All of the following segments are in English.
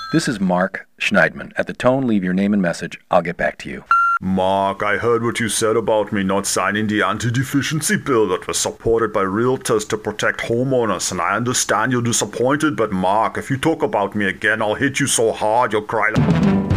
This is Mark Schneidman. At the tone, leave your name and message. I'll get back to you. Mark, I heard what you said about me not signing the anti-deficiency bill that was supported by realtors to protect homeowners, and I understand you're disappointed, but Mark, if you talk about me again, I'll hit you so hard you'll cry like...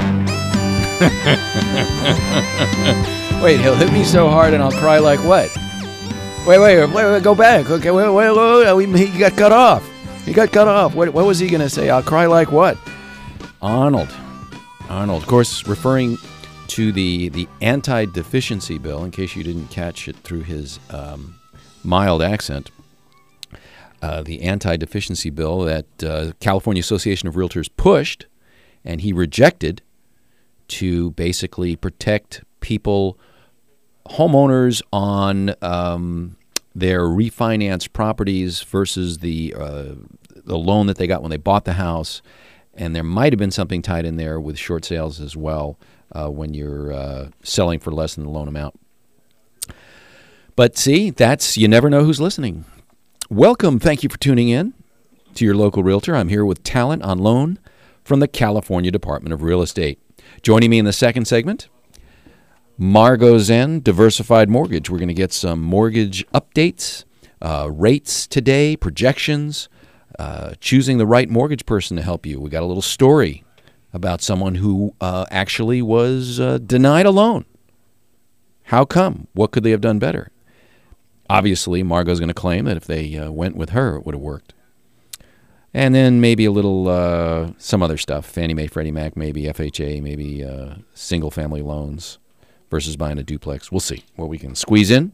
Wait, he'll hit me so hard and I'll cry like what? Wait, go back. Okay, wait, he got cut off. What was he going to say? I'll cry like what? Arnold, of course, referring to the anti-deficiency bill, in case you didn't catch it through his mild accent, the anti-deficiency bill that California Association of Realtors pushed, and he rejected, to basically protect people, homeowners on their refinanced properties versus the loan that they got when they bought the house. And there might have been something tied in there with short sales as well when you're selling for less than the loan amount. But see, you never know who's listening. Welcome. Thank you for tuning in to your local realtor. I'm here with talent on loan from the California Department of Real Estate. Joining me in the second segment, Margot Zen, Diversified Mortgage. We're going to get some mortgage updates, rates today, projections, choosing the right mortgage person to help you. We got a little story about someone who actually was denied a loan. How come? What could they have done better? Obviously, Margot's going to claim that if they went with her, it would have worked. And then maybe a little some other stuff, Fannie Mae, Freddie Mac, maybe FHA, maybe single-family loans versus buying a duplex. We'll see what we can squeeze in.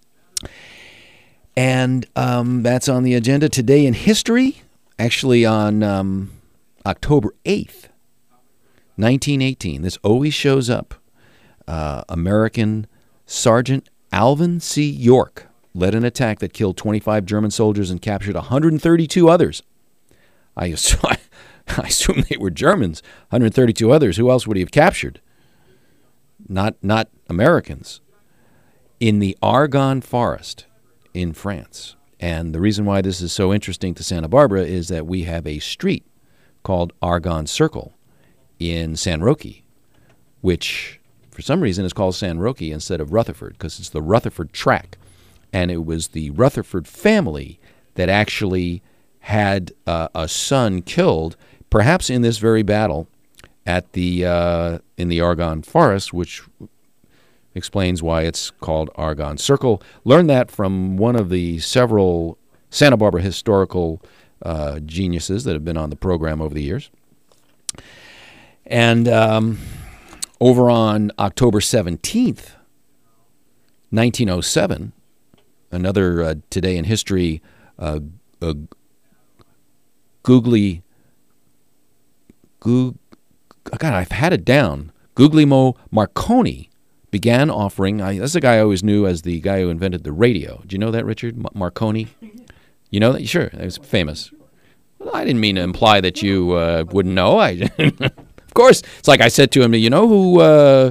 And that's on the agenda today in history, actually on October 8th, 1918. This always shows up. American Sergeant Alvin C. York led an attack that killed 25 German soldiers and captured 132 others. I assume they were Germans, 132 others. Who else would he have captured? Not Americans. In the Argonne Forest in France. And the reason why this is so interesting to Santa Barbara is that we have a street called Argonne Circle in San Roque, which for some reason is called San Roque instead of Rutherford, because it's the Rutherford track. And it was the Rutherford family that actually had a son killed, perhaps in this very battle at the in the Argonne Forest, which explains why it's called Argonne Circle. Learned that from one of the several Santa Barbara historical geniuses that have been on the program over the years. And over on October 17th, 1907, another today in history, I've had it down. Guglielmo Marconi began offering, that's the guy I always knew as the guy who invented the radio. Do you know that, Richard? Marconi? You know that? Sure, it was famous. Well, I didn't mean to imply that you wouldn't know. Of course, it's like I said to him, you know who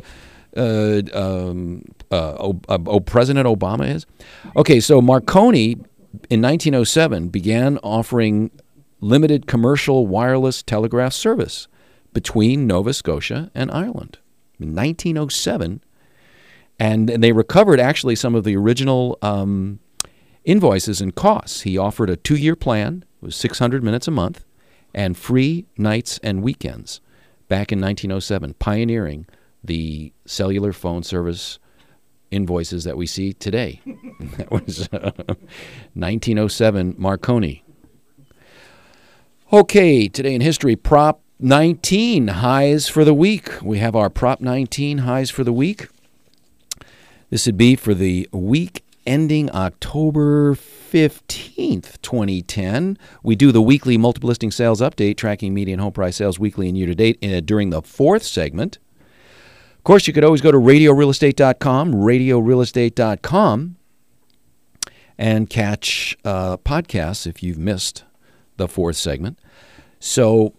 President Obama is? Okay, so Marconi in 1907 began offering limited commercial wireless telegraph service between Nova Scotia and Ireland in 1907. And they recovered actually some of the original invoices and costs. He offered a 2-year plan. It was 600 minutes a month and free nights and weekends back in 1907, pioneering the cellular phone service invoices that we see today. That was 1907 Marconi. Okay, today in history, Prop 19 highs for the week. We have our Prop 19 highs for the week. This would be for the week ending October 15th, 2010. We do the weekly multiple listing sales update, tracking median home price sales weekly and year-to-date during the fourth segment. Of course, you could always go to radiorealestate.com, and catch podcasts if you've missed the fourth segment. So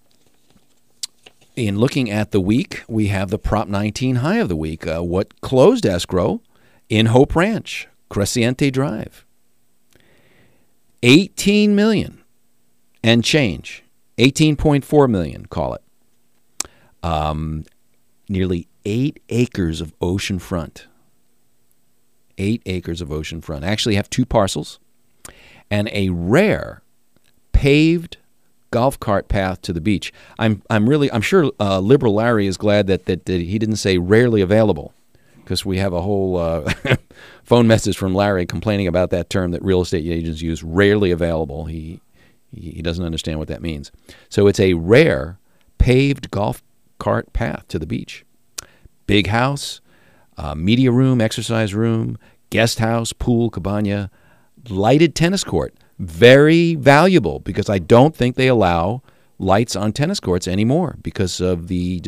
in looking at the week, we have the Prop 19 high of the week. What closed escrow in Hope Ranch, Crescente Drive? $18 million and change. $18.4 million, call it. Nearly 8 acres of oceanfront. 8 acres of oceanfront. I actually have 2 parcels and a rare paved golf cart path to the beach. I'm sure Liberal Larry is glad that he didn't say rarely available, because we have a whole phone message from Larry complaining about that term that real estate agents use, rarely available. He doesn't understand what that means. So it's a rare paved golf cart path to the beach. Big house, media room, exercise room, guest house, pool, cabana, lighted tennis court. Very valuable, because I don't think they allow lights on tennis courts anymore because of the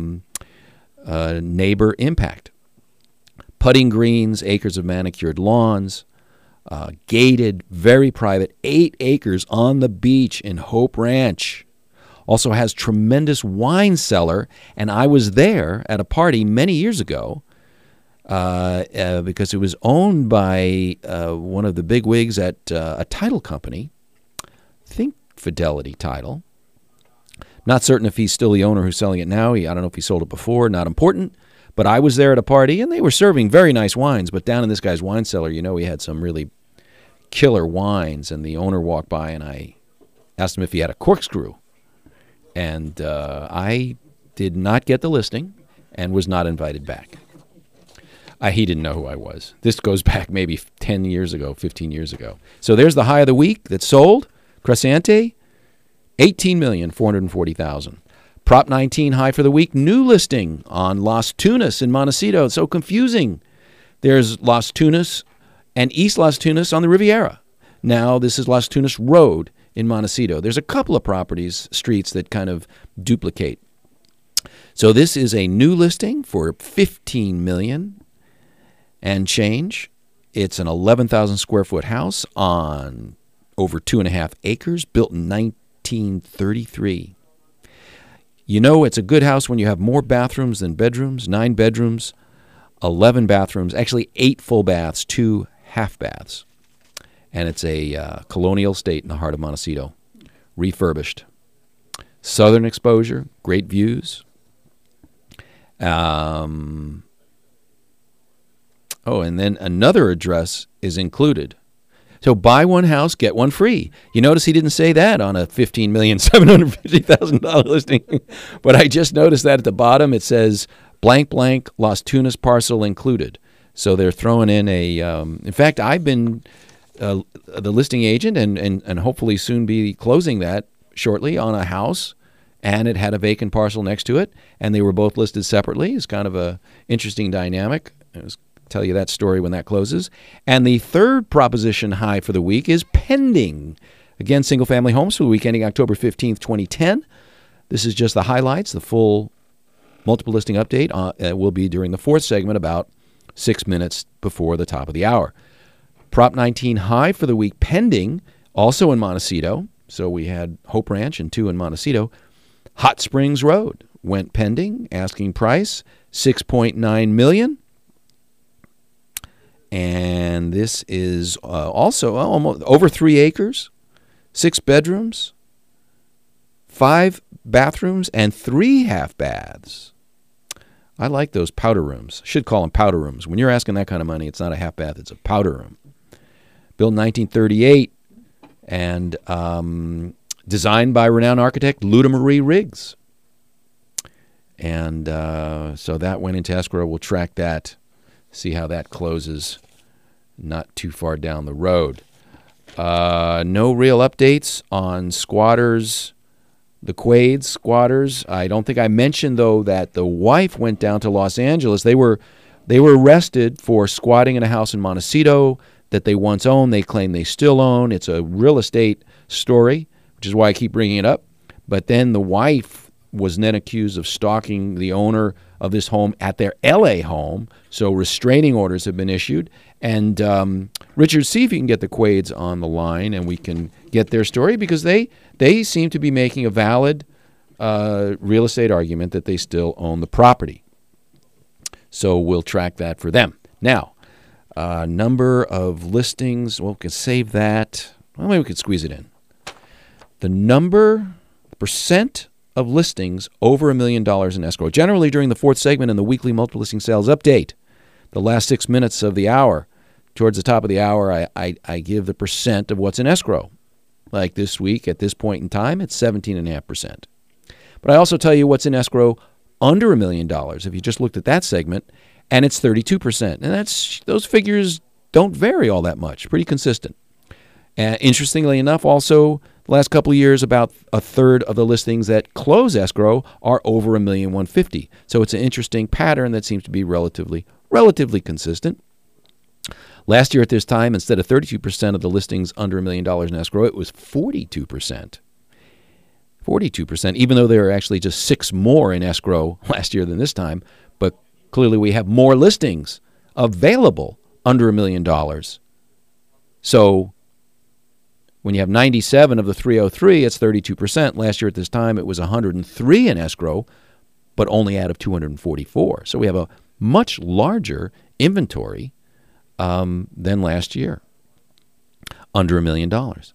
neighbor impact. Putting greens, acres of manicured lawns, gated, very private, 8 acres on the beach in Hope Ranch. Also has tremendous wine cellar, and I was there at a party many years ago because it was owned by one of the big wigs at a title company, I think Fidelity Title. Not certain if he's still the owner who's selling it now. I don't know if he sold it before, not important. But I was there at a party, and they were serving very nice wines. But down in this guy's wine cellar, he had some really killer wines. And the owner walked by, and I asked him if he had a corkscrew. And I did not get the listing and was not invited back. He didn't know who I was. This goes back maybe 10 years ago, 15 years ago. So there's the high of the week that sold. Crescente, $18,440,000. Prop 19 high for the week, new listing on Las Tunas in Montecito. It's so confusing. There's Las Tunas and East Las Tunas on the Riviera. Now this is Las Tunas Road in Montecito. There's a couple of streets that kind of duplicate. So this is a new listing for $15 million and change. It's an 11,000 square foot house on over 2.5 acres, built in 1933. It's a good house when you have more bathrooms than bedrooms. 9 bedrooms, 11 bathrooms, actually 8 full baths, 2 half baths. And it's a colonial estate in the heart of Montecito, refurbished. Southern exposure, great views. And then another address is included. So buy one house, get one free. You notice he didn't say that on a $15,750,000 listing. But I just noticed that at the bottom it says blank blank Las Tunas parcel included. So they're throwing in in fact, I've been the listing agent and hopefully soon be closing that shortly on a house, and it had a vacant parcel next to it, and they were both listed separately. It's kind of a interesting dynamic. Tell you that story when that closes. And the third proposition high for the week is pending. Again, single-family homes for the week ending October 15th, 2010. This is just the highlights. The full multiple listing update will be during the fourth segment, about 6 minutes before the top of the hour. Prop 19 high for the week pending, also in Montecito. So we had Hope Ranch and 2 in Montecito. Hot Springs Road went pending, asking price $6.9 million. And this is also almost over 3 acres, 6 bedrooms, 5 bathrooms, and 3 half baths. I like those powder rooms. Should call them powder rooms. When you're asking that kind of money, it's not a half bath, it's a powder room. Built in 1938 and designed by renowned architect Luda Marie Riggs. And so that went into escrow. We'll track that. See how that closes not too far down the road. No real updates on squatters, the Quaid squatters. I don't think I mentioned, though, that the wife went down to Los Angeles. They were arrested for squatting in a house in Montecito that they once owned. They claim they still own. It's a real estate story, which is why I keep bringing it up. But then the wife was then accused of stalking the owner of this home at their L.A. home. So restraining orders have been issued. And Richard, see if you can get the Quaids on the line and we can get their story, because they seem to be making a valid real estate argument that they still own the property. So we'll track that for them. Now, number of listings, well, we can save that. Well, maybe we could squeeze it in. The percent of listings over $1 million in escrow. Generally, during the fourth segment in the weekly multiple listing sales update, the last 6 minutes of the hour, towards the top of the hour, I give the percent of what's in escrow. Like this week, at this point in time, it's 17.5%. But I also tell you what's in escrow under $1 million, if you just looked at that segment, and it's 32%. And those figures don't vary all that much, pretty consistent. And interestingly enough, also, the last couple of years, about a third of the listings that close escrow are over $1,150,000. So it's an interesting pattern that seems to be relatively consistent. Last year at this time, instead of 32% of the listings under $1 million in escrow, it was 42%. 42%, even though there are actually just 6 more in escrow last year than this time. But clearly we have more listings available under $1 million. So when you have 97 of the 303, it's 32%. Last year at this time, it was 103 in escrow, but only out of 244. So we have a much larger inventory than last year, under $1 million.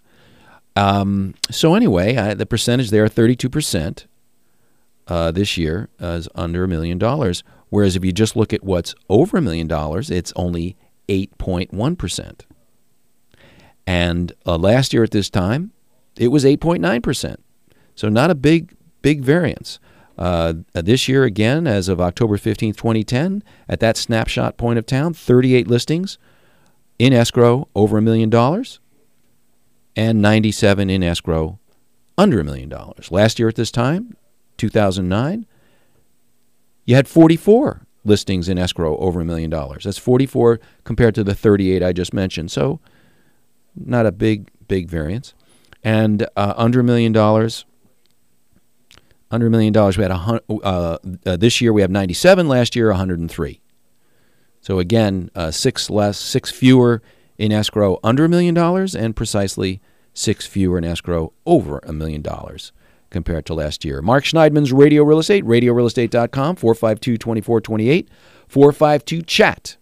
So anyway, the percentage there, 32% this year, is under $1 million. Whereas if you just look at what's over $1 million, it's only 8.1%. And last year at this time, it was 8.9%. So not a big variance. This year, again, as of October 15th, 2010, at that snapshot point of town, 38 listings in escrow over $1 million and 97 in escrow under $1 million. Last year at this time, 2009, you had 44 listings in escrow over $1 million. That's 44 compared to the 38 I just mentioned. So not a big variance. And under $1 million, we had this year we have 97. Last year 103. So again, 6 fewer in escrow under $1 million, and precisely 6 fewer in escrow over $1 million compared to last year. Mark Schneidman's Radio Real Estate, radiorealestate.com, 452-2428, 452-CHAT.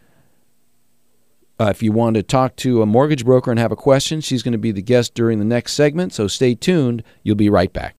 If you want to talk to a mortgage broker and have a question, she's going to be the guest during the next segment, so stay tuned. You'll be right back.